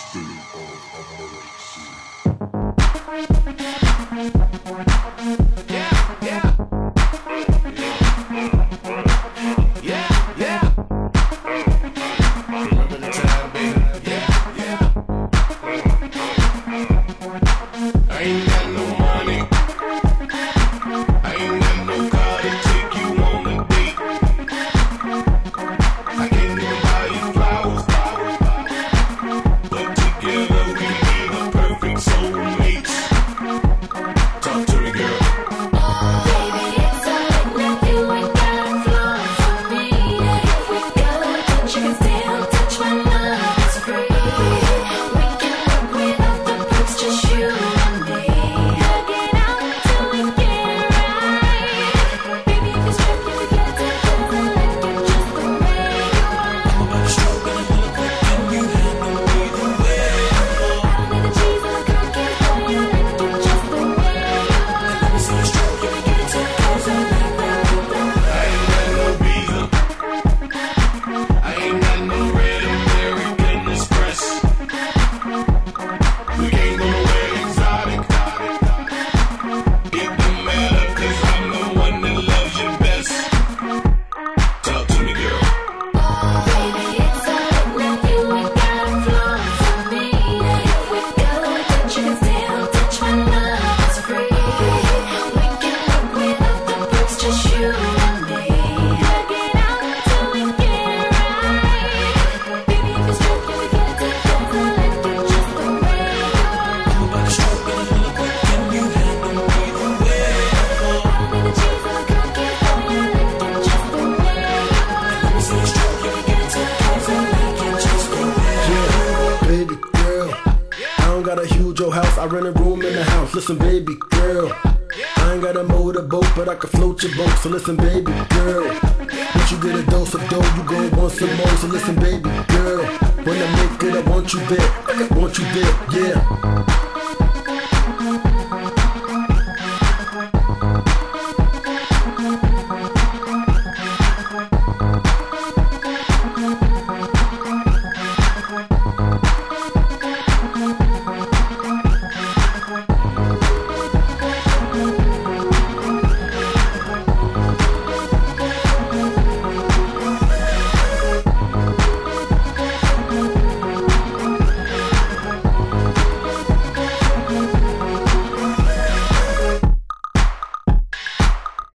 I rent a room in the house. Listen, baby girl, I ain't got a motorboat, but I can float your boat. So listen, baby girl, once you get a dose of dough, you gon' want some more. So listen, baby girl, when I make it, I want you there, yeah.